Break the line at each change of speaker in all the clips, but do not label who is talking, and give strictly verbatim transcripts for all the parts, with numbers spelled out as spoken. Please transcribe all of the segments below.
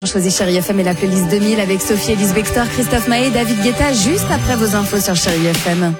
Choisis Chérie F M et la playlist deux mille avec Sophie Elise Bextor, Christophe Maé, David Guetta, juste après vos infos sur Chérie F M.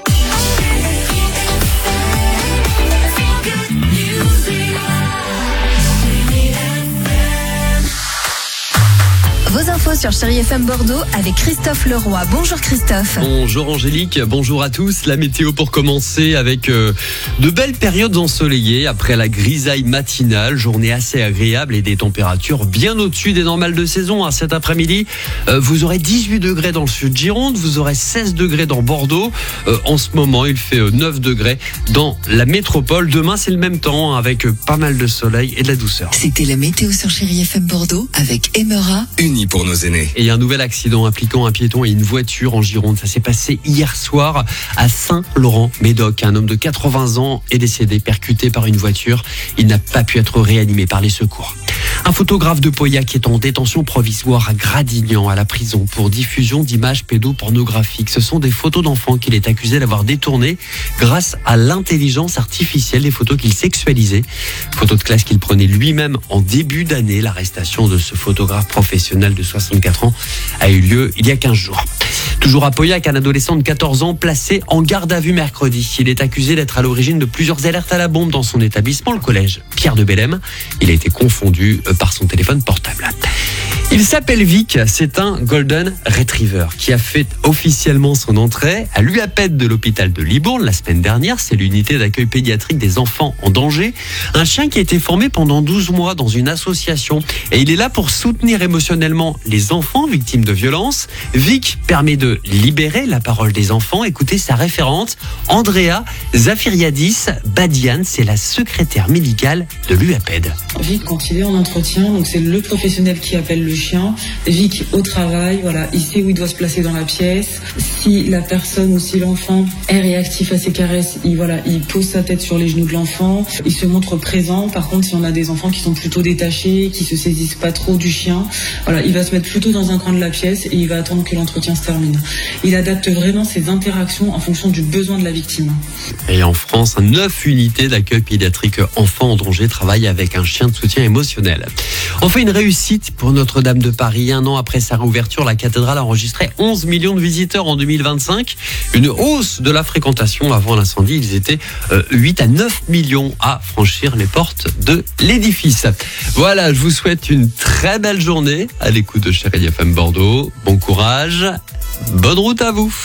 Vos infos sur Chérie F M Bordeaux avec Christophe Leroy. Bonjour Christophe.
Bonjour Angélique, bonjour à tous. La météo pour commencer avec euh, de belles périodes ensoleillées après la grisaille matinale. Journée assez agréable et des températures bien au-dessus des normales de saison. Hein. Cet après-midi, euh, vous aurez dix-huit degrés dans le sud Gironde, vous aurez seize degrés dans Bordeaux. Euh, en ce moment, il fait euh, neuf degrés dans la métropole. Demain, c'est le même temps hein, avec euh, pas mal de soleil et de la douceur.
C'était la météo sur Chérie F M Bordeaux avec Emera.
Unis pour nos aînés.
Et il y a un nouvel accident impliquant un piéton et une voiture en Gironde. Ça s'est passé hier soir à Saint-Laurent-Médoc. Un homme de quatre-vingts ans est décédé, percuté par une voiture. Il n'a pas pu être réanimé par les secours. Un photographe de Pauillac est en détention provisoire à Gradignan, à la prison, pour diffusion d'images pédopornographiques. Ce sont des photos d'enfants qu'il est accusé d'avoir détournées grâce à l'intelligence artificielle, des photos qu'il sexualisait. Photos de classe qu'il prenait lui-même en début d'année. L'arrestation de ce photographe professionnel de soixante-quatre ans a eu lieu il y a quinze jours. Toujours à Pauillac, un adolescent de quatorze ans placé en garde à vue mercredi. Il est accusé d'être à l'origine de plusieurs alertes à la bombe dans son établissement, le collège Pierre de Bellem. Il a été confondu par son téléphone portable. Il s'appelle Vic, c'est un Golden Retriever qui a fait officiellement son entrée à l'U A P E D de l'hôpital de Libourne la semaine dernière. C'est l'unité d'accueil pédiatrique des enfants en danger. Un chien qui a été formé pendant douze mois dans une association et il est là pour soutenir émotionnellement les enfants victimes de violences. Vic permet de libérer la parole des enfants. Écoutez sa référente, Andrea Zafiriadis Badian, c'est la secrétaire médicale de l'U A P E D.
Vic, quand il est en entretien, donc c'est le professionnel qui appelle le chien. Vic au travail, voilà, il sait où il doit se placer dans la pièce. Si la personne ou si l'enfant est réactif à ses caresses, il, voilà, il pose sa tête sur les genoux de l'enfant. Il se montre présent. Par contre, si on a des enfants qui sont plutôt détachés, qui se saisissent pas trop du chien, voilà, il va se mettre plutôt dans un coin de la pièce et il va attendre que l'entretien se termine. Il adapte vraiment ses interactions en fonction du besoin de la victime.
Et en France, neuf unités d'accueil pédiatrique enfants en danger travaillent avec un chien de soutien émotionnel. Enfin, une réussite pour Notre-Dame de Paris. Un an après sa réouverture, la cathédrale a enregistré onze millions de visiteurs en deux mille vingt-cinq. Une hausse de la fréquentation. Avant l'incendie, ils étaient euh, huit à neuf millions à franchir les portes de l'édifice. Voilà, je vous souhaite une très belle journée à l'écoute de Chérie F M Bordeaux. Bon courage, bonne route à vous.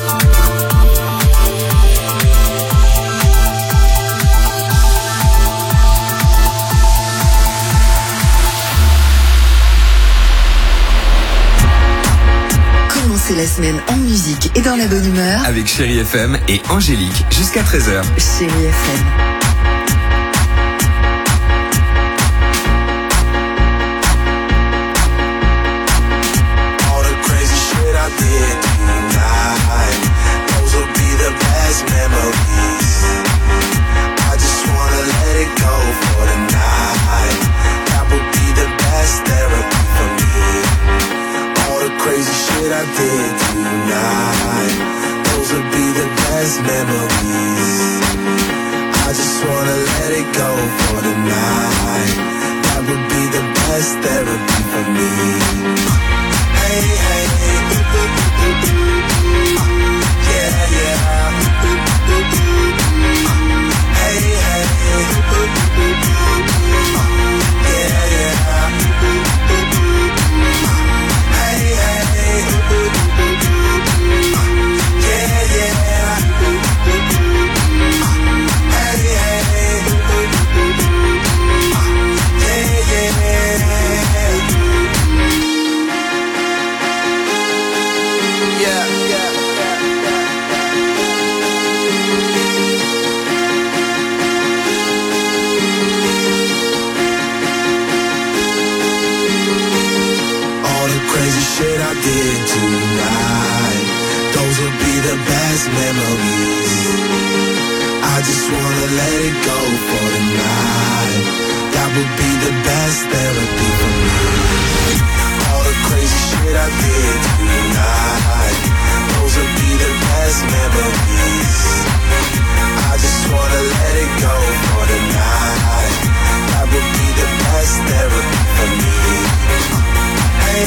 Commencez la semaine en musique et dans la bonne humeur
Avec Chérie F M et Angélique jusqu'à treize heures.
Chérie F M.
I did tonight, those would be the best memories. I just wanna let it go for the night. That would be the best therapy for me. Hey, hey, yeah, yeah. Hey, hey, yeah, yeah. Did tonight, those will be the best memories. I just wanna let it go for the night. That would be the best therapy for me. All the crazy shit I did tonight, those will be the best memories. I just wanna let it go for the night. That would be the best therapy for me. Hey,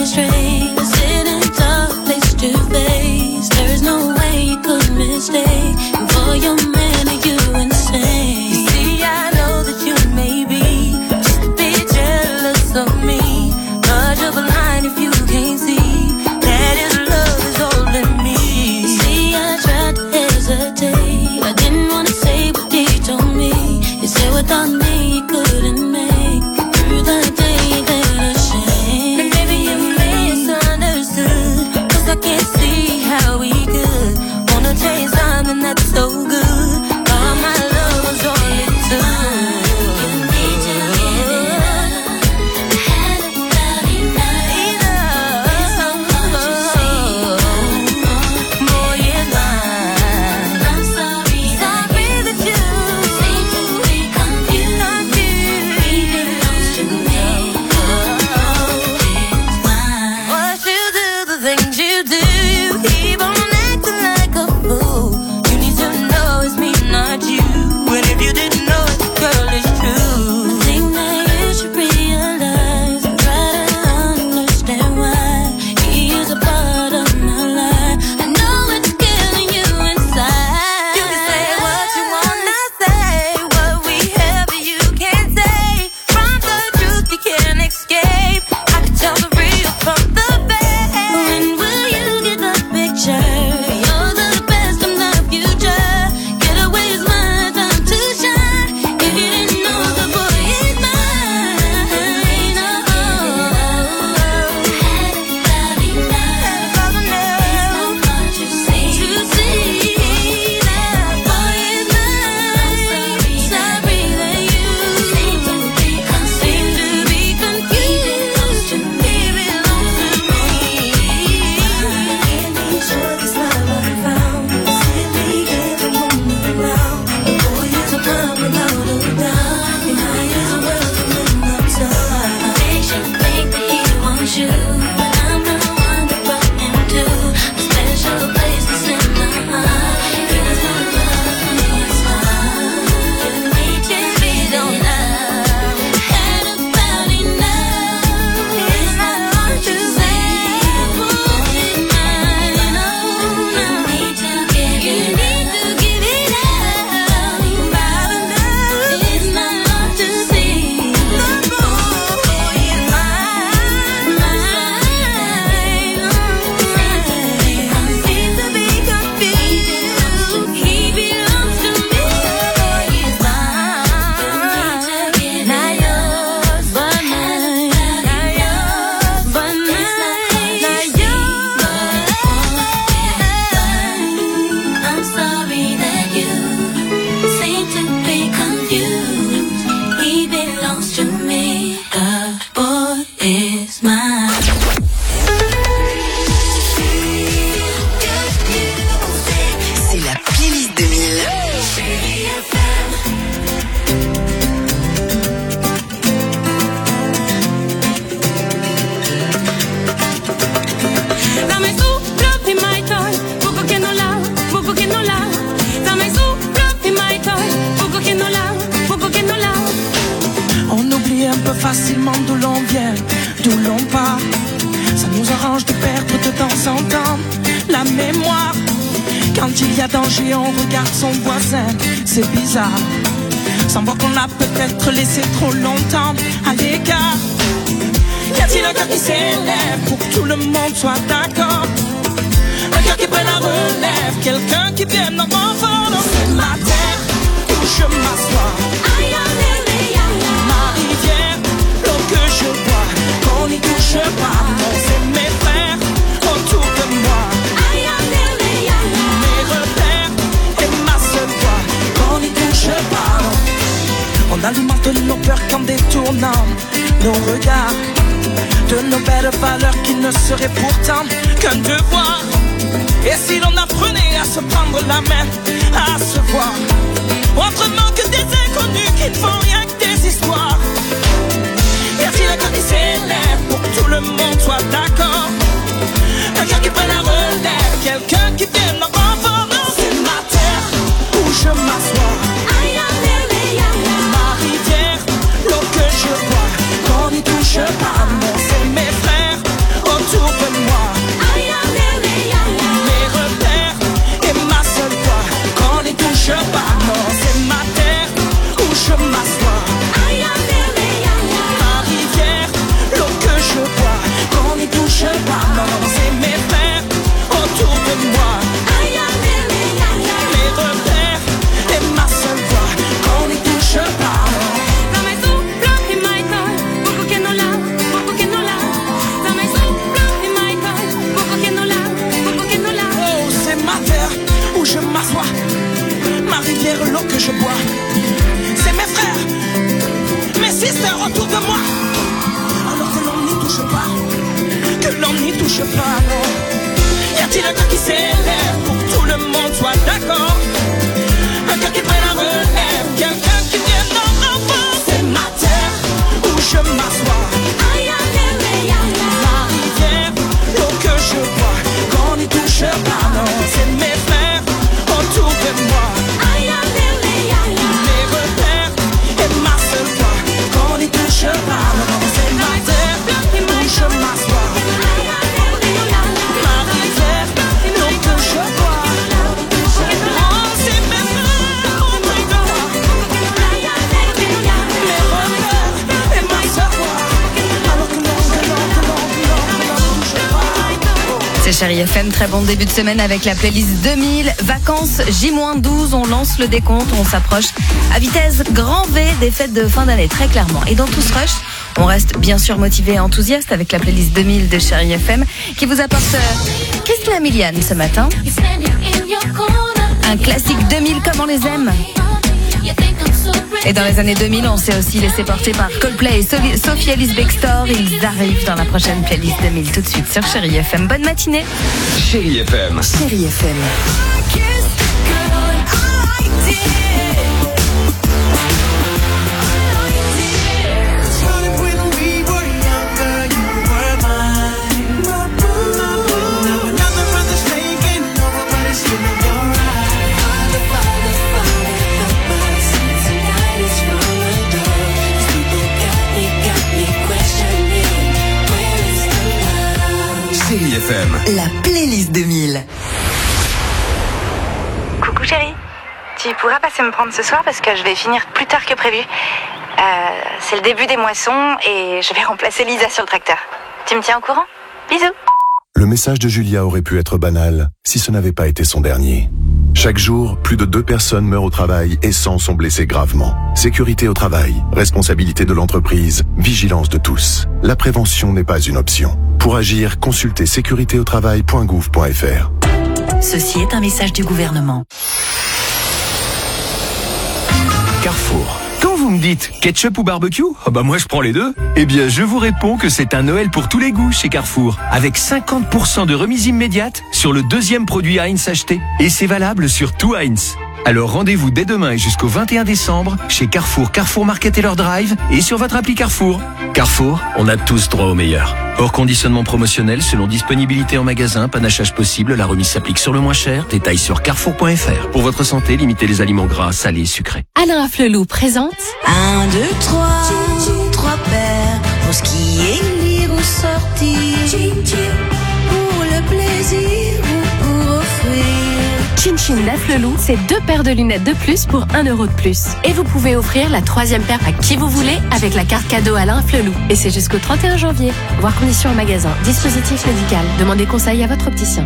straight. Sit in tough face to face. There's no way you could mistake. And for your man, are you insane? You see, I know that you may be just a bit jealous of me, but you're blind if you can't see that his love is holding me. You see, I tried to hesitate. I didn't wanna say what he told me. You said without me you couldn't make it through the day. That a shame. And maybe you misunderstood, 'cause I can't see how we could wanna chase something that's so good. All my love was all it took. You need to give it up. I had about enough. It's so much you say. Boy, it's mine. I'm sorry, sorry that you seem to be confused. He belongs to me. Oh, it's mine. What you do, the things you do, you keep on acting like a fool. You need to know it's me, not you. And if you didn't know it, girl, it's true. I think that you should realize and try to understand why he is a part of my life. I know it's killing you inside. You can say what you wanna say, what we have you can't say. From the truth you can't escape. I can tell the real from the fake. When will you get the picture? You're the best of the future. Get away is my time to shine. If you didn't know, the boy is mine. Oh, had about enough. It's not much you see. To see that boy is mine. Sorry that you seem to be confused. He belongs to me. He belongs to me. Can't sure this love I found. Simply give him one more round. The boy is a man without a doubt. And I is welcome in the time. Makes you think that he wants you, but I'm the one that brought him to a special place that's in my heart. He does not love me, it's mine. You need to be the love. Had about enough. It's not hard to say. Boy, it's mine. Oh, no. You need to give it up. Give it up. About enough. It's not hard to see. The boy is mine. Mine. Seems to be confused. He belongs to me. The boy is mine. Not yours, but mine. Not yours, but mine. Not yours. I'm sorry that you seem to be confused. He belongs to me. The boy is mine.
C'est la playlist deux mille.
Dame su propi mai toy, poco che non la, poco che non la. Dame su propi mai toy, poco che non la, poco che non la.
On oublie un peu facilement d'où l'on vient, d'où l'on part. Ça nous arrange de perdre de temps en temps la mémoire. Quand il y a danger, on regarde son voisin, c'est bizarre. Sans voir qu'on l'a peut-être laissé trop longtemps à l'écart. Y a-t-il un cœur qui s'élève pour que tout le monde soit d'accord? Un cœur qui prenne la relève, quelqu'un qui vienne dans mon fond. C'est ma terre où je m'assois. Ma rivière, l'eau que je bois, qu'on n'y touche pas. Non, c'est mes frères autour de moi. Mes repères et ma seule voix, qu'on n'y touche pas. Non. On alimente nos peurs qu'en détournant nos regards de nos belles valeurs qui ne seraient pourtant qu'un devoir. Et si l'on apprenait à se prendre la main, à se voir autrement que des inconnus qui ne font rien que des histoires. Y a-t-il un cœur qui s'élève pour que tout le monde soit d'accord? Un cœur qui prenne la relève, quelqu'un qui vienne en renfort. Non, c'est ma terre où je m'assois. Ma rivière, l'eau que je bois, qu'on n'y touche pas. Non, c'est mes frères autour pas, non. Y a-t-il un cœur qui s'élève pour que tout le monde soit d'accord? Un cœur qui prenne la relève, quelqu'un qui vienne dans ma voix. C'est ma terre où je m'assois. Ma rivière, l'eau que je bois, qu'on n'y touche pas, non. C'est mes frères autour de moi. Mes repères et ma seule voix, qu'on n'y touche pas, non. C'est ma terre où je m'assois. Ma rivière, l'eau que je bois. Oh, c'est mes frères autour de moi. Mes repères et ma seule voix. Alors que l'on, que l'on, que l'on, que l'on, que l'on ne touche pas.
C'est Chérie F M, très bon début de semaine avec la playlist deux mille. Vacances J douze, on lance le décompte, on s'approche à vitesse grand V des fêtes de fin d'année, très clairement. Et dans tout ce rush, on reste bien sûr motivé et enthousiaste avec la playlist deux mille de Chérie F M qui vous apporte euh, Christina Milian ce matin. Un classique deux mille comme on les aime. Et dans les années deux mille, on s'est aussi laissé porter par Coldplay et Sophie Sophie Ellis Bextor. Ils arrivent dans la prochaine playlist deux mille tout de suite sur Chérie F M. Bonne matinée.
Chérie F M.
Chérie F M.
Chérie F M.
La playlist deux mille.
Coucou chérie, tu pourras passer me prendre ce soir parce que je vais finir plus tard que prévu. Euh, c'est le début des moissons et je vais remplacer Lisa sur le tracteur. Tu me tiens au courant? Bisous.
Le message de Julia aurait pu être banal si ce n'avait pas été son dernier. Chaque jour, plus de deux personnes meurent au travail et cent sont blessées gravement. Sécurité au travail, responsabilité de l'entreprise, vigilance de tous. La prévention n'est pas une option. Pour agir, consultez sécurité au travail point gouv point f r.
Ceci est un message du gouvernement.
Carrefour. Quand vous me dites ketchup ou barbecue, ah bah moi je prends les deux. Eh bien je vous réponds que c'est un Noël pour tous les goûts chez Carrefour, avec cinquante pour cent de remise immédiate sur le deuxième produit Heinz acheté. Et c'est valable sur tout Heinz. Alors rendez-vous dès demain et jusqu'au vingt et un décembre chez Carrefour, Carrefour Market et leur drive et sur votre appli Carrefour. Carrefour, on a tous droit au meilleur. Hors conditionnement promotionnel, selon disponibilité en magasin, panachage possible, la remise s'applique sur le moins cher. Détails sur carrefour point f r. Pour votre santé, limitez les aliments gras, salés, sucrés.
Alain Afflelou présente
Un, deux, trois, trois paires pour ce qui est lire ou sortir, pour le plaisir ou pour offrir.
Chin Chin d'Afflelou, c'est deux paires de lunettes de plus pour un euro de plus. Et vous pouvez offrir la troisième paire à qui vous voulez avec la carte cadeau Alain Afflelou. Et c'est jusqu'au trente et un janvier. Voir conditions en magasin. Dispositif médical. Demandez conseil à votre opticien.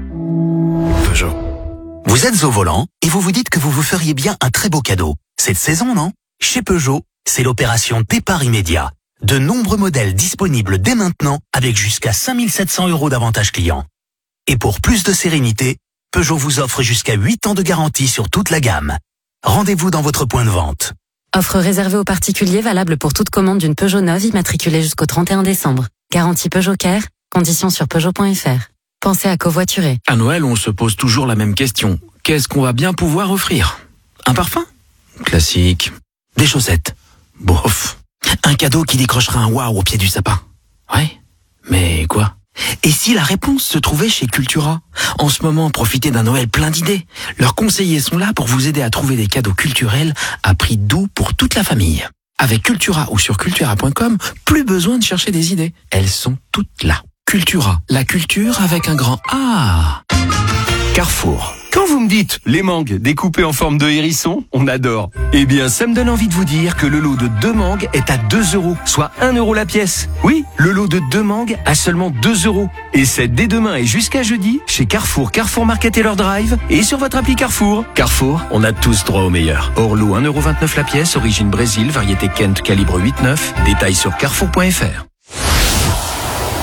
Peugeot. Vous êtes au volant et vous vous dites que vous vous feriez bien un très beau cadeau. Cette saison, non? Chez Peugeot, c'est l'opération départ immédiat. De nombreux modèles disponibles dès maintenant avec jusqu'à cinq mille sept cents euros d'avantages clients. Et pour plus de sérénité, Peugeot vous offre jusqu'à huit ans de garantie sur toute la gamme. Rendez-vous dans votre point de vente.
Offre réservée aux particuliers valable pour toute commande d'une Peugeot neuve immatriculée jusqu'au trente et un décembre. Garantie Peugeot Care, conditions sur peugeot point f r. Pensez à covoiturer.
À Noël, on se pose toujours la même question. Qu'est-ce qu'on va bien pouvoir offrir? Un parfum? Classique. Des chaussettes? Bof. Un cadeau qui décrochera un waouh au pied du sapin? Ouais. Mais quoi? Et si la réponse se trouvait chez Cultura? En ce moment, profitez d'un Noël plein d'idées. Leurs conseillers sont là pour vous aider à trouver des cadeaux culturels à prix doux pour toute la famille. Avec Cultura ou sur cultura point com, plus besoin de chercher des idées. Elles sont toutes là. Cultura, la culture avec un grand A.
Carrefour. Quand vous me dites les mangues découpées en forme de hérisson, on adore. Eh bien, ça me donne envie de vous dire que le lot de deux mangues est à deux euros, soit un euro la pièce. Oui, le lot de deux mangues à seulement deux euros. Et c'est dès demain et jusqu'à jeudi chez Carrefour, Carrefour Market et leur drive et sur votre appli Carrefour. Carrefour, on a tous droit au meilleur. Hors lot un euro vingt-neuf la pièce, origine Brésil, variété Kent calibre huit neuf. Détails sur carrefour point f r.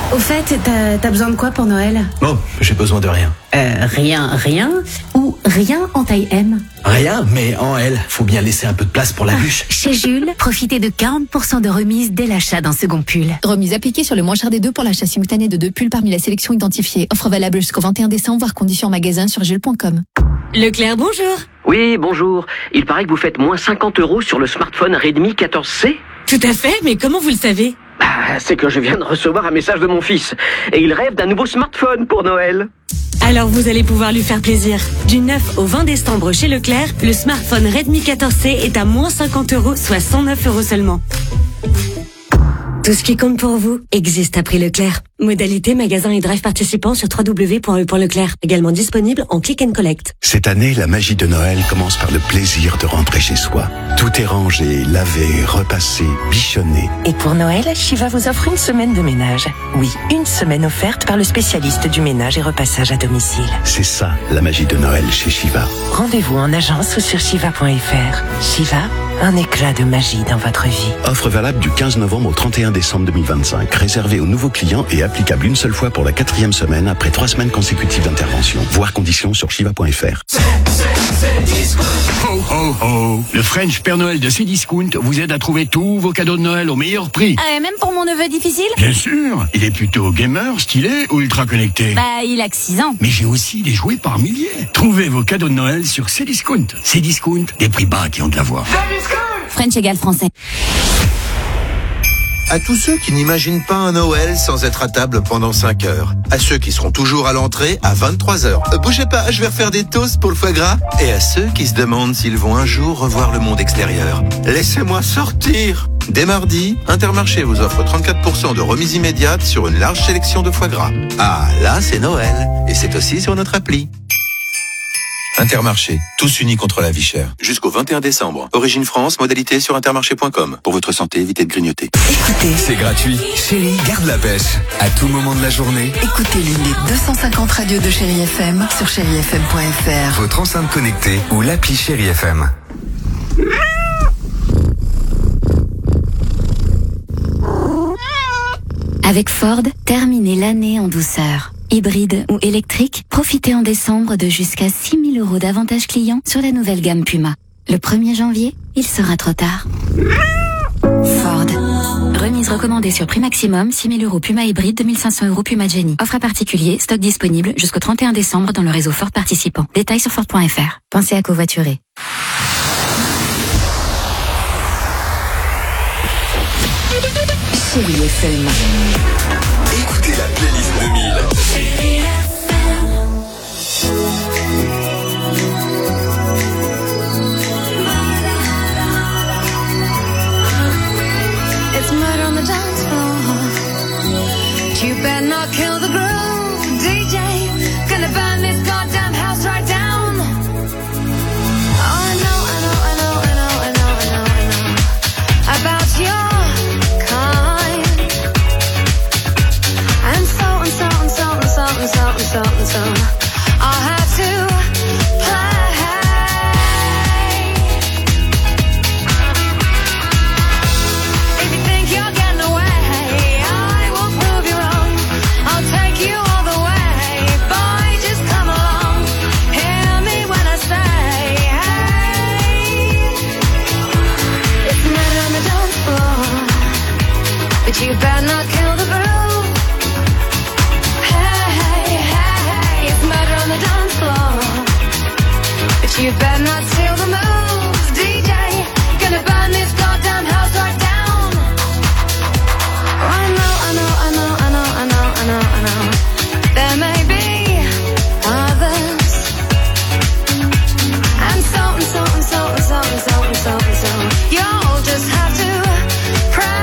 Au fait, t'as, t'as besoin de quoi pour Noël?
Bon, j'ai besoin de rien.
Euh, rien, rien? Ou rien en taille M?
Rien, mais en L. Faut bien laisser un peu de place pour la bûche.
Chez Jules, profitez de quarante pour cent de remise dès l'achat d'un second pull.
Remise appliquée sur le moins cher des deux pour l'achat simultané de deux pulls parmi la sélection identifiée. Offre valable jusqu'au vingt et un décembre, voire conditions en magasin sur jules point com.
Leclerc, bonjour.
Oui, bonjour. Il paraît que vous faites moins cinquante euros sur le smartphone Redmi quatorze C.
Tout à fait, mais comment vous le savez?
Bah, c'est que je viens de recevoir un message de mon fils. Et il rêve d'un nouveau smartphone pour Noël.
Alors vous allez pouvoir lui faire plaisir. Du neuf au vingt décembre chez Leclerc, le smartphone Redmi quatorze C est à moins cinquante euros, soit cent neuf euros seulement. Tout ce qui compte pour vous existe à prix Leclerc. Modalité, magasin et drive participants sur w w w point e point leclerc. Également disponible en click and collect.
Cette année, la magie de Noël commence par le plaisir de rentrer chez soi. Tout est rangé, lavé, repassé, bichonné.
Et pour Noël, Shiva vous offre une semaine de ménage. Oui, une semaine offerte par le spécialiste du ménage et repassage à domicile.
C'est ça, la magie de Noël chez Shiva.
Rendez-vous en agence ou sur shiva point f r. Shiva, un éclat de magie dans votre vie.
Offre valable du quinze novembre au trente et un décembre deux mille vingt-cinq. Réservée aux nouveaux clients et applicable une seule fois pour la quatrième semaine après trois semaines consécutives d'intervention. Voir conditions sur shiva point f r.
Ho ho ho! Le French Père Noël de Cdiscount vous aide à trouver tous vos cadeaux de Noël au meilleur prix.
Ah, et même pour mon neveu difficile?
Bien sûr! Il est plutôt gamer, stylé ou ultra connecté?
Bah, il a que six ans.
Mais j'ai aussi des jouets par milliers. Trouvez vos cadeaux de Noël sur Cdiscount. Cdiscount, des prix bas qui ont de la voix.
French égale français.
À tous ceux qui n'imaginent pas un Noël sans être à table pendant cinq heures. À ceux qui seront toujours à l'entrée à vingt-trois heures. Euh, bougez pas, je vais refaire des toasts pour le foie gras. Et à ceux qui se demandent s'ils vont un jour revoir le monde extérieur. Laissez-moi sortir. Dès mardi, Intermarché vous offre trente-quatre pour cent de remise immédiate sur une large sélection de foie gras. Ah, là, c'est Noël. Et c'est aussi sur notre appli. Intermarché, tous unis contre la vie chère. Jusqu'au vingt et un décembre. Origine France, modalité sur intermarché point com. Pour votre santé, évitez de grignoter.
Écoutez, c'est gratuit. Chérie, garde la pêche. À tout moment de la journée.
Écoutez l'une des deux cent cinquante radios de Chérie F M sur chérie f m point f r.
Votre enceinte connectée ou l'appli Chérie F M.
Avec Ford, terminez l'année en douceur. Hybride ou électrique, profitez en décembre de jusqu'à six mille euros d'avantages clients sur la nouvelle gamme Puma. Le premier janvier, il sera trop tard. Ford. Remise recommandée sur prix maximum, six mille euros Puma hybride, deux mille cinq cents euros Puma Jenny. Offre à particulier, stock disponible jusqu'au trente et un décembre dans le réseau Ford participant. Détails sur Ford point f r. Pensez à covoiturer.
Chérie F M.
Écoutez la playlist deux mille.
It's murder on the dance floor. You better not kill the groove, D J. Gonna burn this goddamn house right down. Oh, I know, I know, I know, I know, I know, I know, I know about your kind. And so and so and so and so and so and so and so I'll have to play. If you think you're getting away, I will prove you wrong. I'll take you all the way. Boy, just come along. Hear me when I say, hey. It's murder on the dance floor, but you better not kill the groove. Hey, hey, hey, it's murder on the dance floor, but you better not steal the moves, D J. Gonna burn this goddamn house right down. I know, I know, I know, I know, I know, I know, I know. There may be others, and so and so and so and so and so and so and so. You'll just have to pray.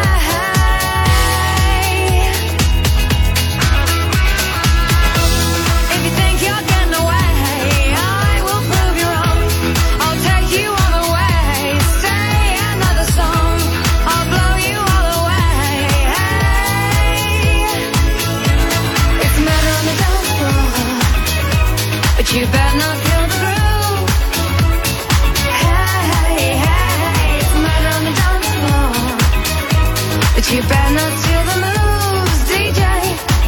If you think you're getting away, I will prove you wrong. I'll take you all the way. Say another song, I'll blow you all away. Hey, it's murder on the dance floor, but you better not kill the groove. Hey, hey, it's murder on the dance floor, but you better not steal the moves, D J.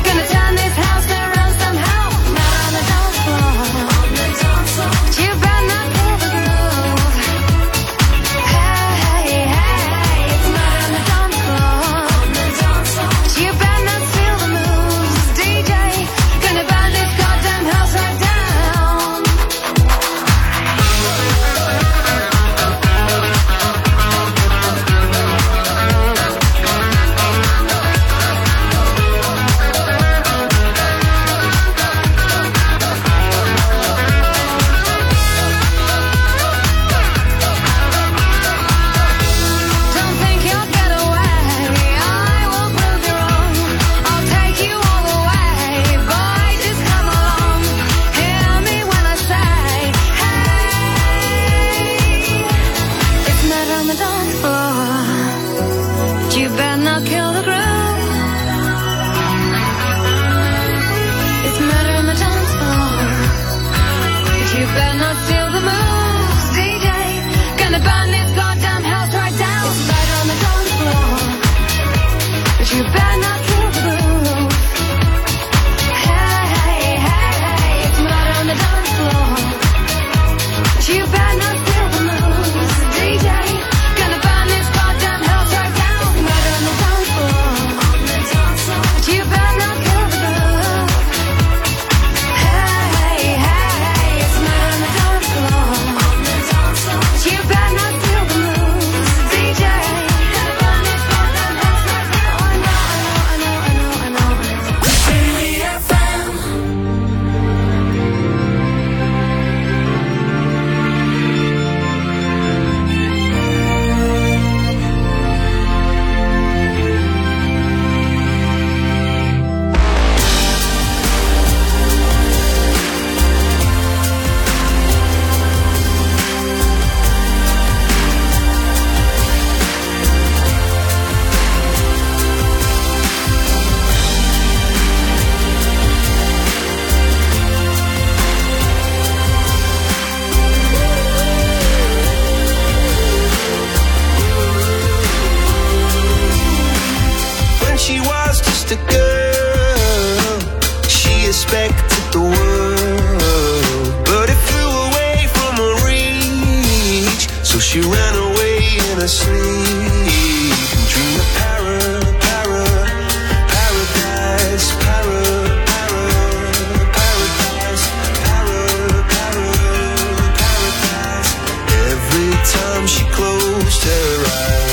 expected the world, but it flew away from her reach. So she ran away in her sleep and dreamed of para, para, paradise, para, para, paradise, para, para, paradise. Every time she closed her eyes.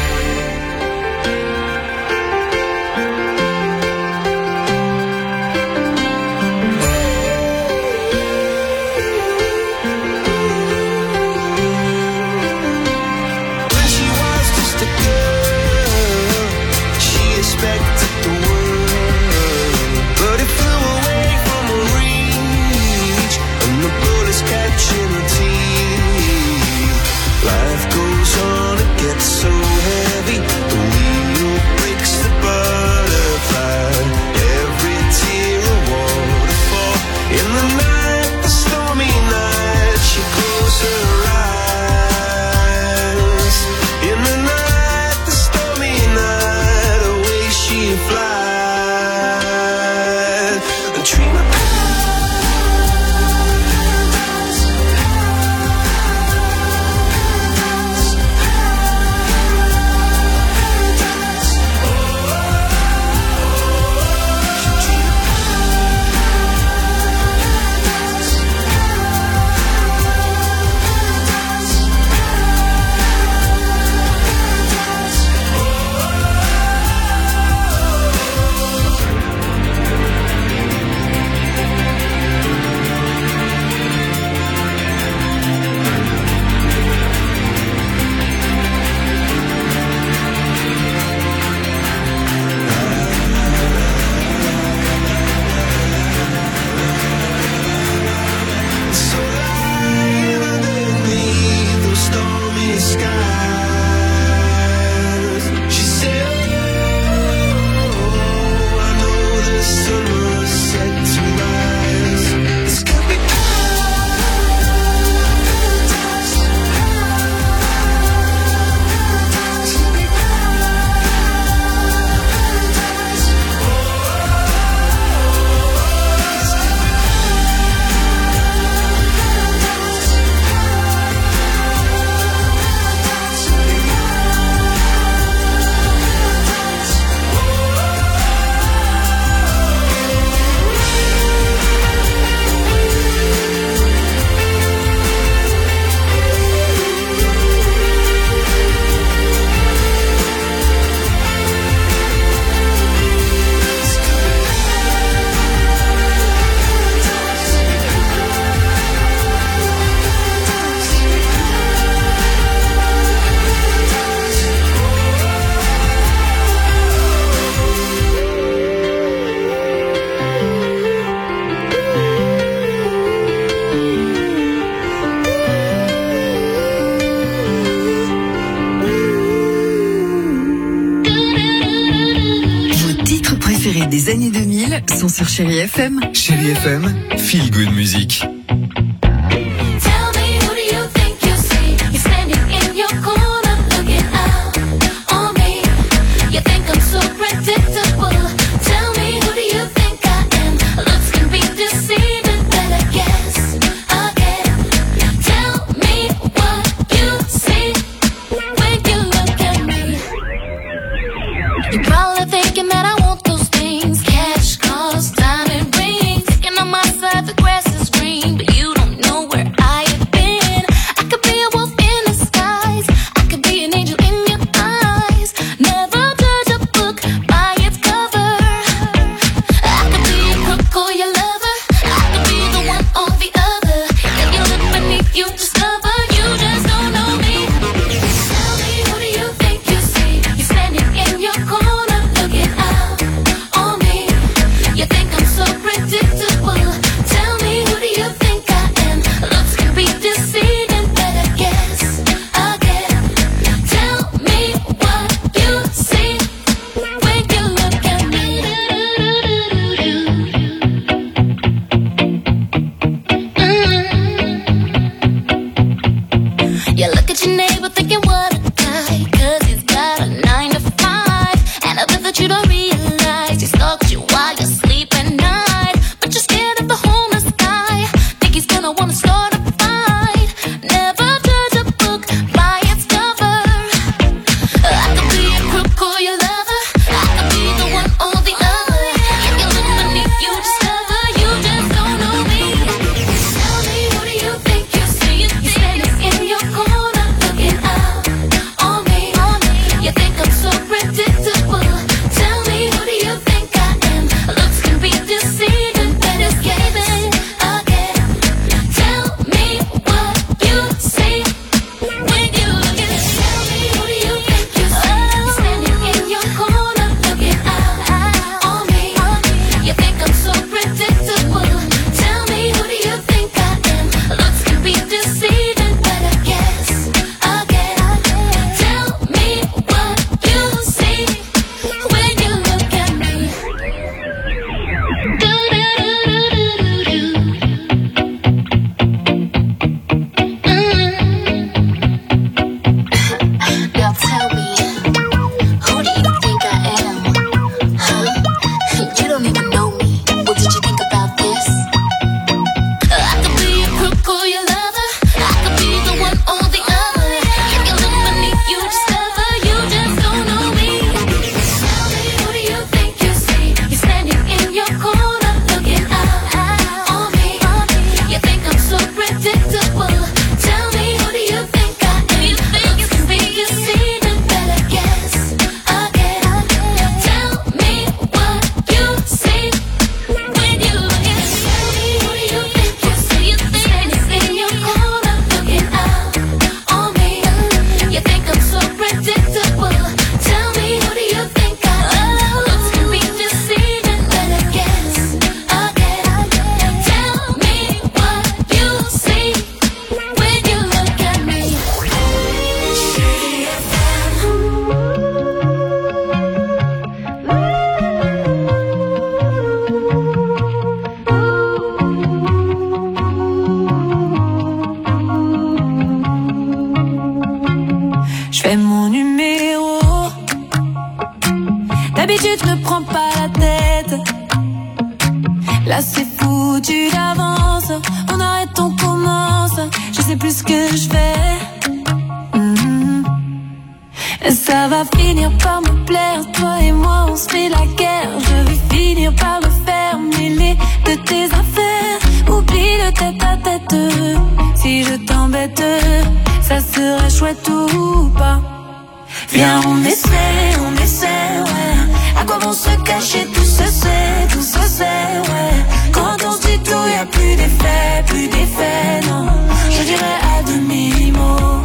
Des années deux mille sont sur Chérie F M.
Chérie F M, feel good music.
Cash, cars, diamond rings, sticking on my side, the grass is green. c'est foutu d'avance. On arrête, on commence. Je sais plus ce que je fais. Mm-hmm. Ça va finir par me plaire. Toi et moi, on se fait la guerre. Je vais finir par me faire mêler de tes affaires. Oublie le tête à tête. Si je t'embête, ça serait chouette ou pas. Viens, on essaie, on essaie, ouais. À quoi vont se cacher, tout se sait, tout se sait, ouais. Quand on se dit tout, y'a plus d'effet, plus d'effet, non. Je dirais à demi-mot.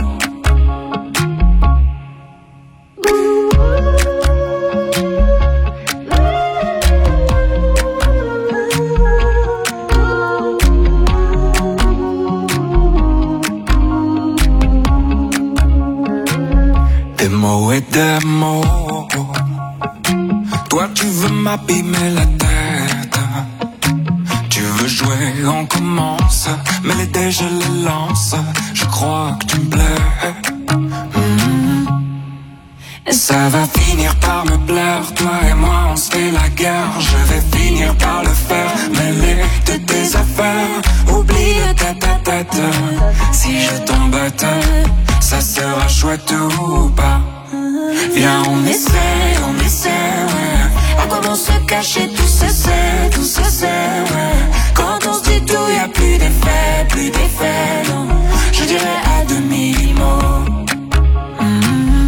Des mots et des mots. Toi tu veux m'abîmer la tête. Tu veux jouer, on commence. Mais les dés je les lance. Je crois que tu me plais. Mm-hmm. Ça va finir par me plaire. Toi et moi on se fait la guerre. Je vais finir par le faire. Mêler de tes affaires. Oublie le tête à tête. Si je t'embête, ça sera chouette ou pas. Viens, on essaie, on essaie, ouais. À quoi vont se cacher, tout se sait, tout se sait, ouais. Quand on se dit tout, y'a plus d'effet, plus d'effet, non. Je dirais à demi-mot. Mm-hmm.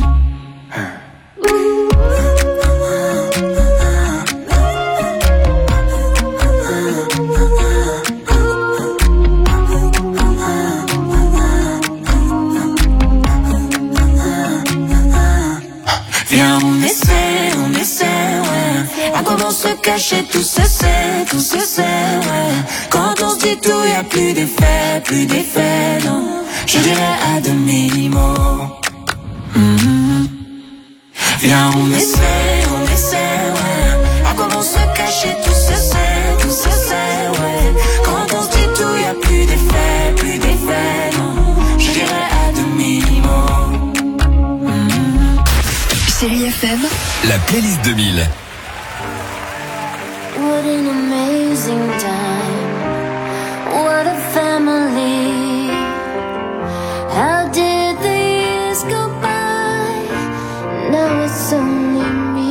Viens, on essaie, on essaie, ouais. À quoi vont se cacher, tout se sait, tout se sait, ouais. Quand on se dit tout, y'a plus d'effet, plus d'effet, non. Je dirais à demi-mot. Mm-hmm. Viens, on essaie, on essaie, ouais. À quoi vont se cacher, tout se sait, tout se sait, ouais. Quand on se dit tout, y'a plus d'effet, plus d'effet, non. Je dirais à demi-mot.
Chérie F M,
la playlist deux mille.
What an amazing time. What a family. How did the years go by? Now it's only me.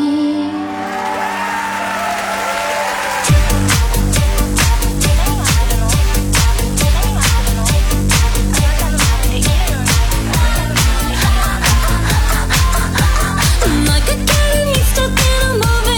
Like a cat stuck in a movie.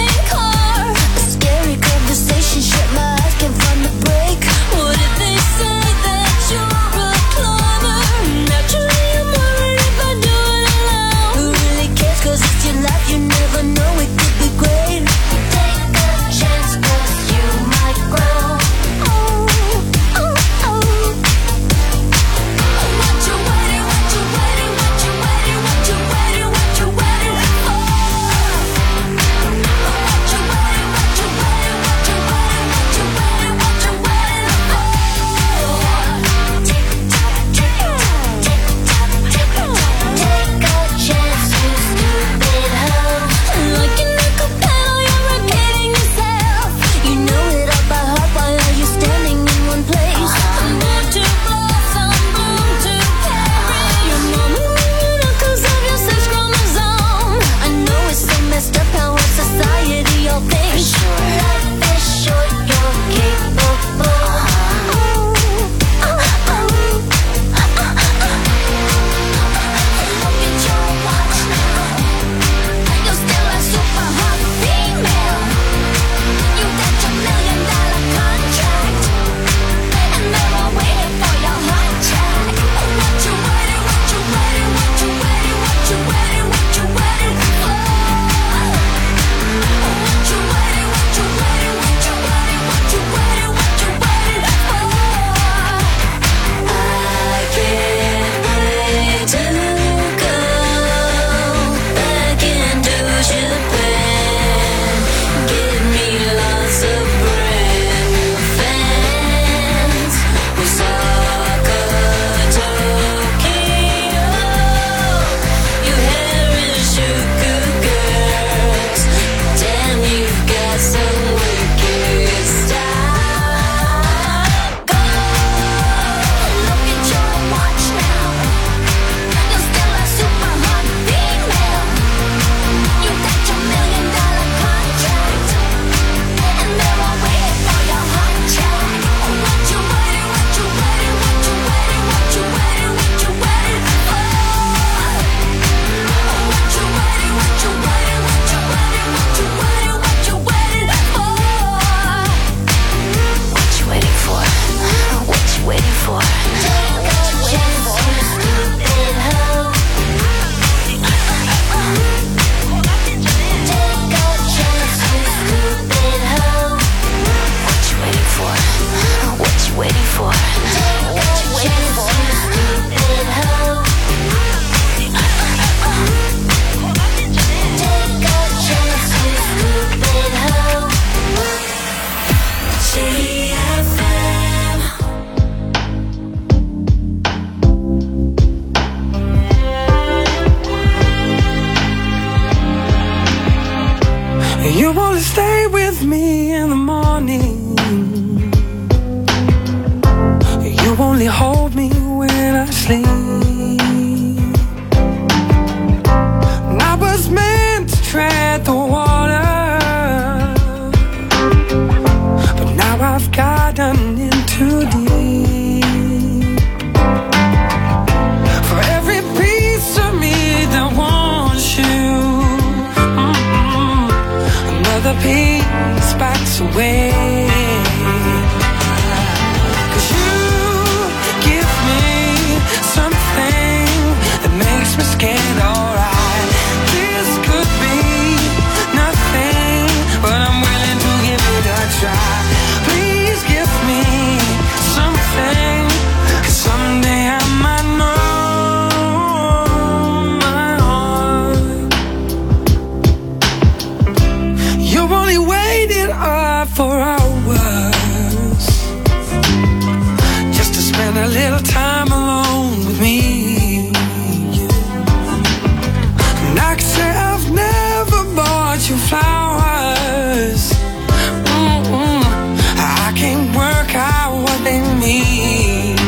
hold me when I sleep. And I was meant to tread the water, but now I've gotten in too deep. For every piece of me that wants you, mm-mm, another piece backs away. Scared, alright. This could be nothing, but I'm willing to give it a try. Please give me something, 'cause someday I might know my heart. You're only waiting up for hours, just to spend a little time alone with me. You flowers, mm-mm. I can't work out what they mean.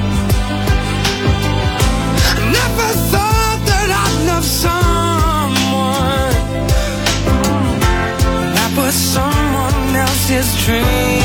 Never thought that I'd love someone that was someone else's dream.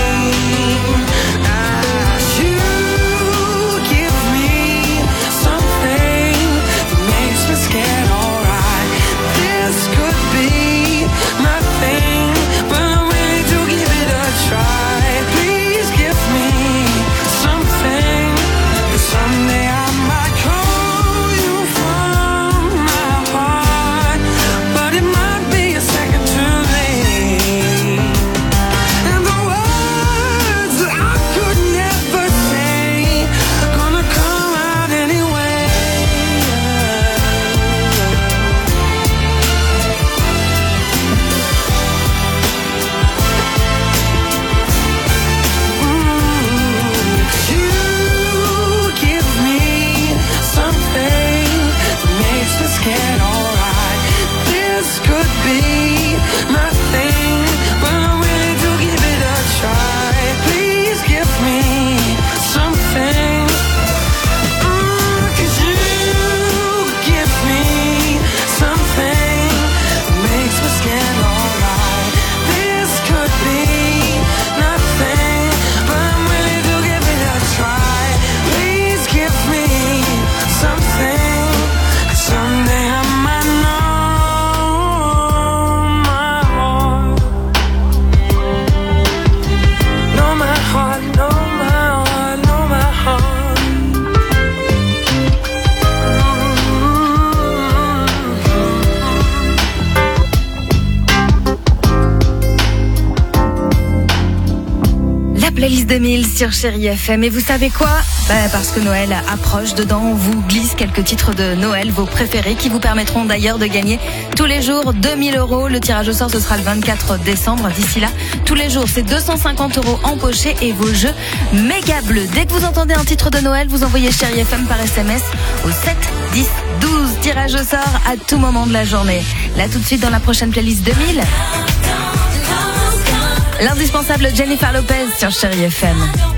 Playlist deux mille sur Chérie F M. Et vous savez quoi? Bah, parce que Noël approche, dedans on vous glisse quelques titres de Noël, vos préférés, qui vous permettront d'ailleurs de gagner tous les jours deux mille euros. Le tirage au sort, ce sera le vingt-quatre décembre. D'ici là, tous les jours, c'est deux cent cinquante euros empochés et vos jeux méga bleus. Dès que vous entendez un titre de Noël, vous envoyez Chérie F M par S M S au sept dix douze. Tirage au sort à tout moment de la journée. Là, tout de suite, dans la prochaine playlist deux mille, l'indispensable Jennifer Lopez sur Chérie F M.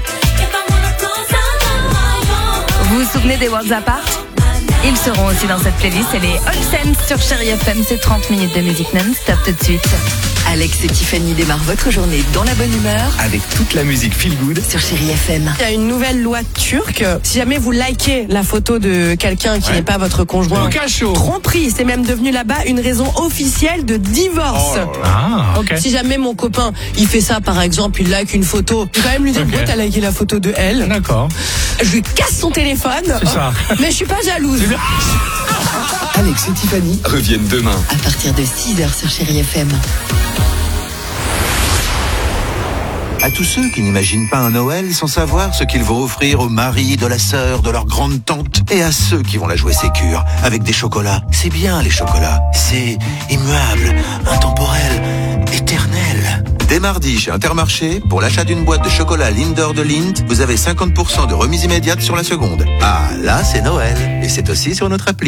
Vous vous souvenez des Worlds Apart? Ils seront aussi dans cette playlist. Et les Olsen sur Chérie F M, c'est trente minutes de musique non-stop tout de suite.
Alex et Tiffany démarrent votre journée dans la bonne humeur
avec toute la musique feel good
sur Chérie F M.
Il y a une nouvelle loi turque. Si jamais vous likez la photo de quelqu'un qui ouais. n'est pas votre conjoint, tromperie, c'est même devenu là-bas une raison officielle de divorce.
Oh ah, okay.
Si jamais mon copain il fait ça, par exemple, il like une photo, je vais quand même lui dire okay. T'as liké la photo de elle.
D'accord.
Je lui casse son téléphone.
C'est ça.
Mais je suis pas jalouse.
Alex et Tiffany reviennent demain
à partir de six heures sur Chérie F M.
À tous ceux qui n'imaginent pas un Noël sans savoir ce qu'ils vont offrir au mari de la sœur de leur grande tante, et à ceux qui vont la jouer sécure avec des chocolats. C'est bien les chocolats, c'est immuable, intemporel, éternel. Dès mardi chez Intermarché, pour l'achat d'une boîte de chocolat Linder de Lindt, vous avez cinquante pour cent de remise immédiate sur la seconde. Ah, là c'est Noël, et c'est aussi sur notre appli.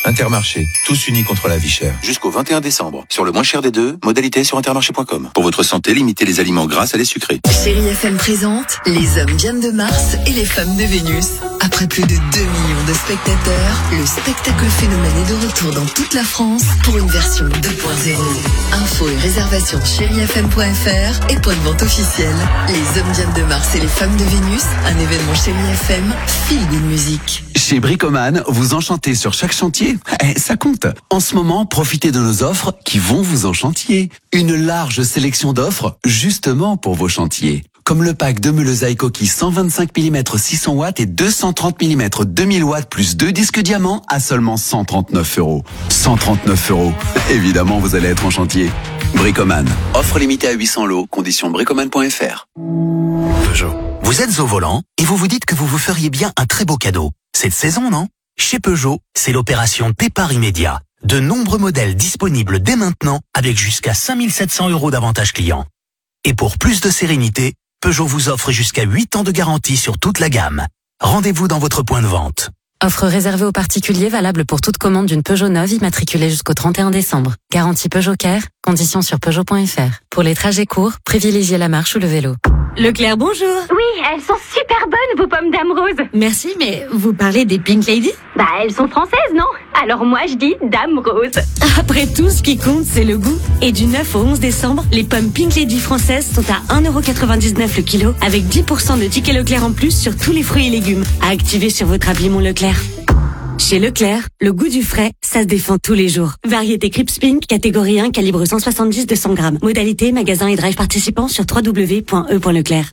Intermarché, tous unis contre la vie chère.
Jusqu'au vingt et un décembre. Sur le moins cher des deux, modalité sur intermarché point com. Pour votre santé, limitez les aliments gras à les sucrés.
Chérie F M présente Les hommes viennent de Mars et les femmes de Vénus. Après plus de deux millions de spectateurs, le spectacle phénomène est de retour dans toute la France pour une version deux point zéro. Infos et réservations chérie F M point F R et point de vente officiel. Les hommes viennent de Mars et les femmes de Vénus, un événement Chérie F M, feel good music.
Chez Bricoman, vous enchantez sur chaque chantier. Eh, ça compte. En ce moment, profitez de nos offres qui vont vous enchantier. Une large sélection d'offres justement pour vos chantiers. Comme le pack de meules à coquilles cent vingt-cinq millimètres six cents watts et deux cent trente millimètres deux mille watts plus deux disques diamants à seulement cent trente-neuf euros. cent trente-neuf euros. Évidemment, vous allez être en chantier. Bricoman. Offre limitée à huit cents lots. Conditions bricoman point F R.
Peugeot. Vous êtes au volant et vous vous dites que vous vous feriez bien un très beau cadeau. Cette saison, non? Chez Peugeot, c'est l'opération départ immédiat. De nombreux modèles disponibles dès maintenant avec jusqu'à cinq mille sept cents euros d'avantages clients. Et pour plus de sérénité, Peugeot vous offre jusqu'à huit ans de garantie sur toute la gamme. Rendez-vous dans votre point de vente.
Offre réservée aux particuliers valable pour toute commande d'une Peugeot neuve immatriculée jusqu'au trente et un décembre. Garantie Peugeot Care, conditions sur Peugeot point F R. Pour les trajets courts, privilégiez la marche ou le vélo.
Leclerc, bonjour.
Oui, elles sont super bonnes, vos pommes Dame Rose.
Merci, mais vous parlez des Pink Lady?
Bah, elles sont françaises, non? Alors moi, je dis Dame Rose.
Après tout, ce qui compte, c'est le goût. Et du neuf au onze décembre, les pommes Pink Lady françaises sont à un euro quatre-vingt-dix-neuf le kilo, avec dix pour cent de tickets Leclerc en plus sur tous les fruits et légumes. À activer sur votre appli Mon Leclerc. Chez Leclerc, le goût du frais, ça se défend tous les jours. Variété Crips Pink, catégorie un, calibre cent soixante-dix à deux cents grammes. Modalité, magasin et drive participants sur w w w point e point leclerc.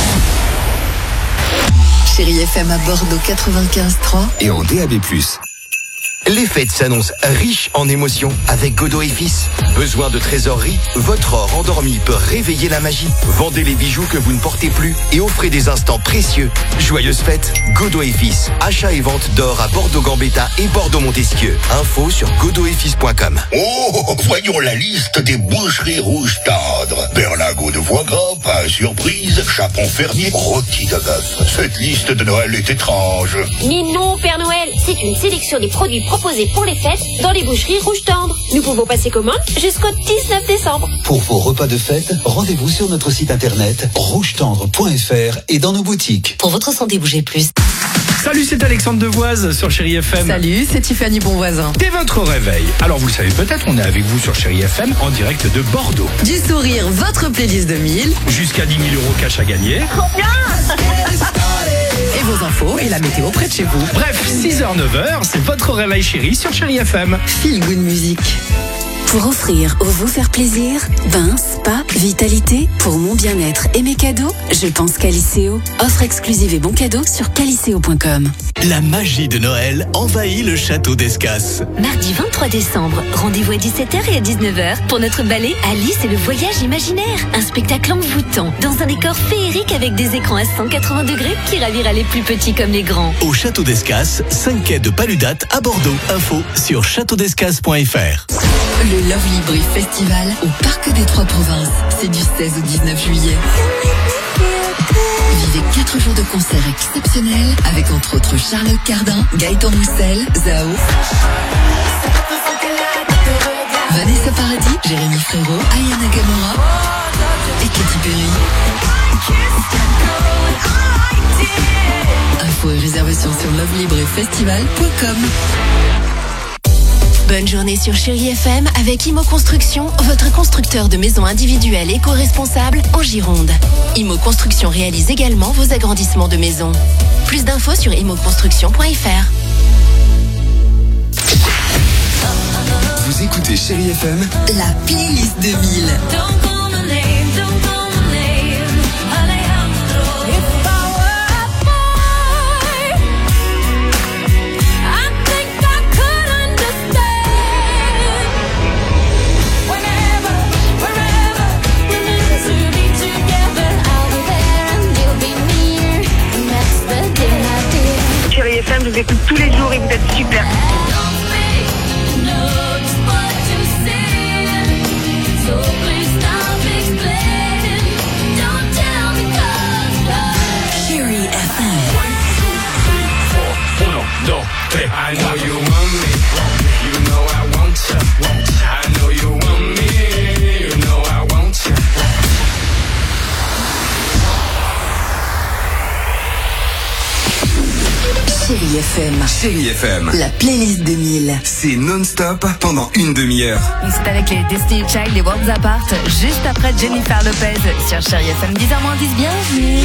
Chérie F M à Bordeaux quatre-vingt-quinze trois
Et en D A B plus.
Les fêtes s'annoncent riches en émotions avec Godot et Fils. Besoin de trésorerie? Votre or endormi peut réveiller la magie. Vendez les bijoux que vous ne portez plus et offrez des instants précieux. Joyeuses fêtes, Godot et Fils. Achat et vente d'or à Bordeaux-Gambetta et Bordeaux-Montesquieu. Info sur godot et fils point com.
Oh, voyons la liste des boucheries rouges tendres. Berlingot de foie gras, pain surprise, chapon fermier, rôti de bœuf. Cette liste de Noël est étrange.
Mais non, Père Noël, c'est une sélection des produits proposés pour les fêtes dans les boucheries rouges tendres. Nous pouvons passer commande jusqu'au dix-neuf décembre.
Pour vos repas de fête, rendez-vous sur notre site internet rouge tendre point F R et dans nos boutiques.
Pour votre santé, bougez plus.
Salut, c'est Alexandre Devoise sur Chérie F M.
Salut, c'est Tiffany Bonvoisin.
Dès votre réveil. Alors vous le savez peut-être, on est avec vous sur Chérie F M en direct de Bordeaux.
Du sourire, votre playlist deux mille.
Jusqu'à dix mille euros cash à gagner.
Trop bien.
Et vos infos et la météo près de chez vous.
Bref, six heures neuf heures, c'est votre réveil chéri sur Chérie F M.
Feel good music.
Pour offrir ou vous faire plaisir, bain, spa, vitalité, pour mon bien-être et mes cadeaux, je pense Caliceo. Offre exclusive et bons cadeaux sur caliceo point com.
La magie de Noël envahit le château d'Escas.
Mardi vingt-trois décembre, rendez-vous à dix-sept heures et à dix-neuf heures pour notre ballet Alice et le voyage imaginaire. Un spectacle envoûtant, dans un décor féerique avec des écrans à cent quatre-vingts degrés qui ravira les plus petits comme les grands.
Au château d'Escas, cinq quai de Paludate à Bordeaux. Info sur château d'escas point F R.
Le Lovely Brief Festival au Parc des Trois Provinces. C'est du seize au dix-neuf juillet. Vivez quatre jours de concerts exceptionnels avec entre autres Charlotte Cardin, Gaëtan Roussel, Zao, Vanessa Paradis, Jérémy Frérot, Aya Nakamura et Katy Perry. Infos et réservations sur lovely brief festival point com.
Bonne journée sur Chérie F M avec Imo Construction, votre constructeur de maisons individuelles éco-responsables en Gironde. Imo Construction réalise également vos agrandissements de maisons. Plus d'infos sur imo construction point F R.
Vous écoutez Chérie F M,
la playlist deux mille.
Chérie F M, je vous écoute tous les jours et vous êtes super.
Chérie F M.
I know you want me.
Chérie F M.
Chérie F M.
La playlist deux mille.
C'est non-stop pendant une demi-heure.
Et c'est avec les Destiny Child et Worlds Apart, juste après Jennifer Lopez sur Chérie F M. dix heures moins dix, bienvenue.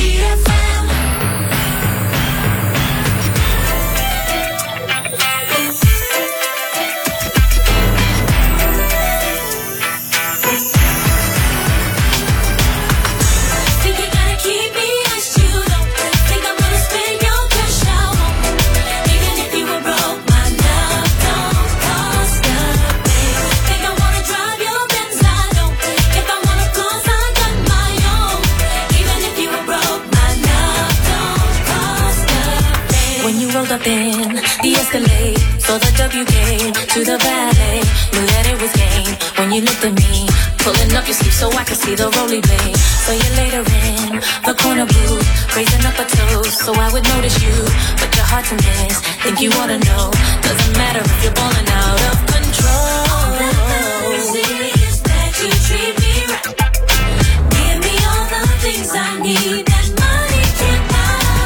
Up in the Escalade, saw the W K to the valet, knew that it was game when you looked at me, pulling up your sleeve so I could see the rolly blade. So you later in the corner booth, raising up a toast so I would notice you, but your heart's a mess, think you ought to know, doesn't matter if you're balling out of control. All that matters is that you treat me right, give me all the things I need that money can't buy.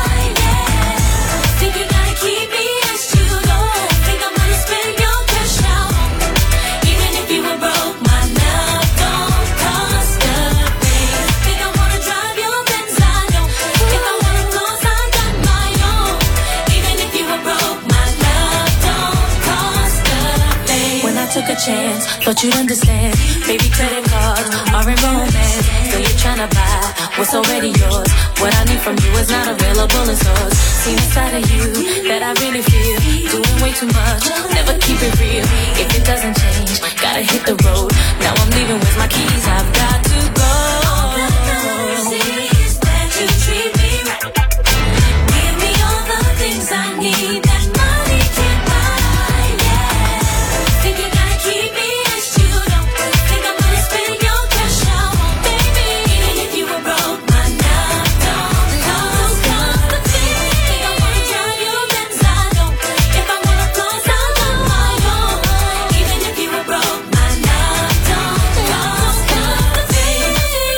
Keep me as you go. Think I'm gonna spend your cash out. Even if you were broke, my love don't cost a thing. Think I wanna drive your Benz, I know. If I wanna close, I got my own. Even if you were broke, my love don't cost a thing. When I took a chance, thought you'd understand. Baby, credit cards are in romance. So you're tryna buy what's already yours. What I need from you is not available in stores. See inside of you that I really feel. Doing way too much, never keep it real. If it doesn't change, gotta hit the road. Now I'm leaving with my keys, I've got to go. All that matters is that you treat me right. Give me all the things I need that money can't buy, yeah. Think you gotta keep me as you don't. Think I'm gonna spend your cash out, baby. Even if you were broke, my love don't cost a thing. Think I wanna drive your Benz, I don't. If I wanna close, I got my own. Even if you were broke, my love don't cost a thing.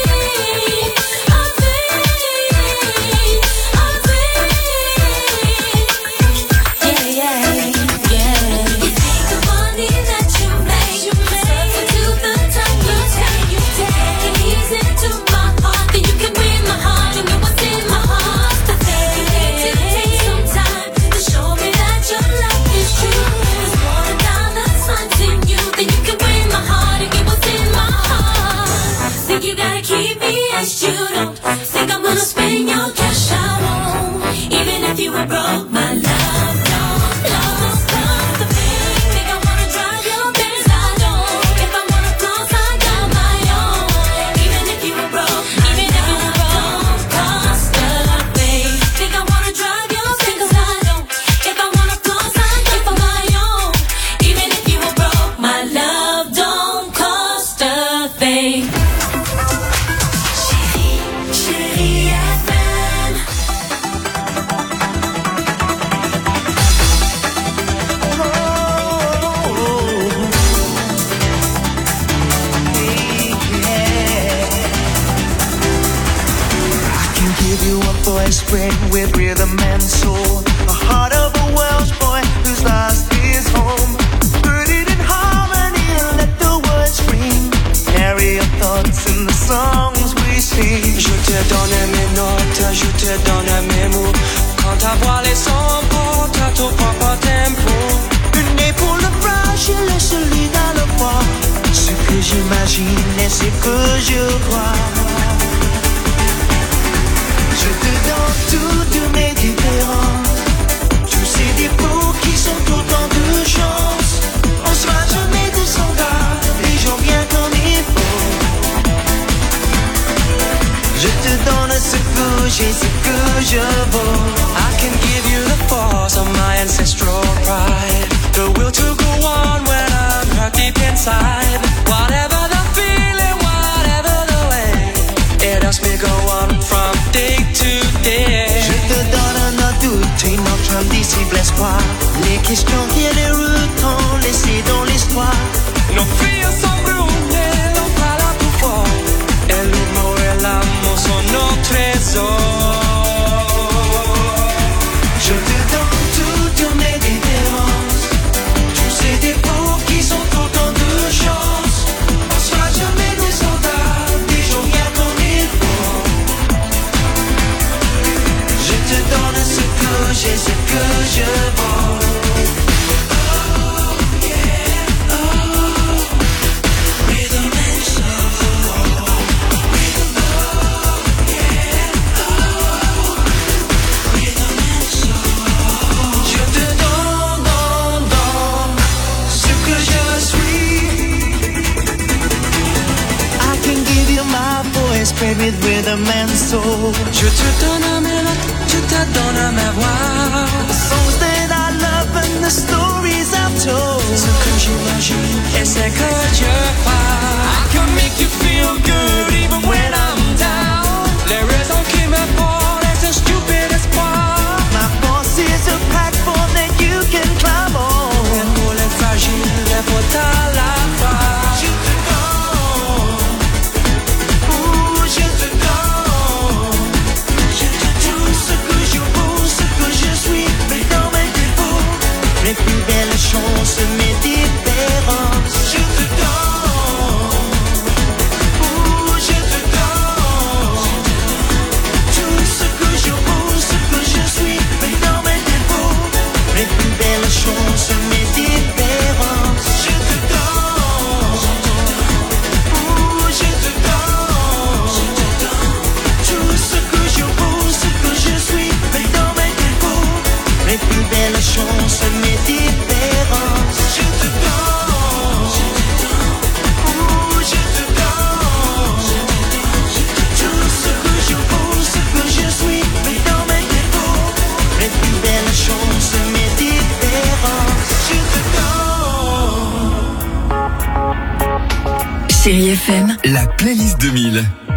A thing, a thing. Yeah, yeah, yeah. You take the money that you make, substitute the time you take, you take it easy into my heart, then you can win my heart, you know what's in my heart. The thing you need to take some time to show me that your love is true. There's more than dollar signs in you, then you can win my heart and get what's in my heart. Think you gotta keep me as you don't. Think I'm gonna spend your cash out on, even if you were broke, my love don't cost a thing. Think I wanna drive your Benz, I don't. If I wanna close, I got my own. Even if you were broke, even if you were broke, don't cost a thing. Think I wanna drive your Benz, I don't. If I wanna close, I got my own. Even if you were broke, my love don't cost a thing. Chérie F M.
I can give you a voice spring with rhythm and soul. A heart of a Welsh boy who's lost his home. Put it in harmony and let the words scream. Carry your thoughts in the songs we sing. Je te donne mes notes, je te donne mes mots. Quand ta voix les emporte à ton propre tempo. Une épaule fragile et solide à la fois. Ce que j'imagine et ce que je vois. Je te donne toutes mes différences, tous ces défauts qui sont autant de chance. On sera jamais de standard, les gens bien comme il faut. Je te donne ce que j'ai, ce que je vaux. I can give you the force of my ancestral pride, the will to go on when I'm hurt deep inside. Whatever the feeling, whatever the way, it helps me go on from day to day. Je te donne un doute, une autre indicible espoir. Les questions qui déroutent, laissées dans l'histoire. Nos filles sont brûlées, l'on parle plus fort. Et l'humour et l'amour sont nos trésors. Je te donne tout
j'ai ce que je vaux.
Spread with rhythm and soul. Je te donne un mélodie, je te donne ma voix. The songs that I love and the stories I've told. Ce que j'imagine et ce que je crois. I can make you feel good even when I'm down. Les raisons qui me portent est un stupide espoir. My force is a platform that you can climb on. Et pour les fragiles, les fautes à la fois. Mes plus belles chances, mes différences. Je te donne, oh, je te donne tout ce que je vaux, ce que je suis, mais dans mes défauts. Mes plus belles chances, mes différences. Je te donne, oh, je te donne tout ce que je vaux, ce que je suis, mais dans mes défauts. Mes plus belles chances, mes différences. Je te donne, oh, je te donne tout ce que je vaux, ce que je suis, mais dans mes défauts. Mes plus belles chances, mes différences. Je te donne.
Chérie F M,
La playlist deux mille.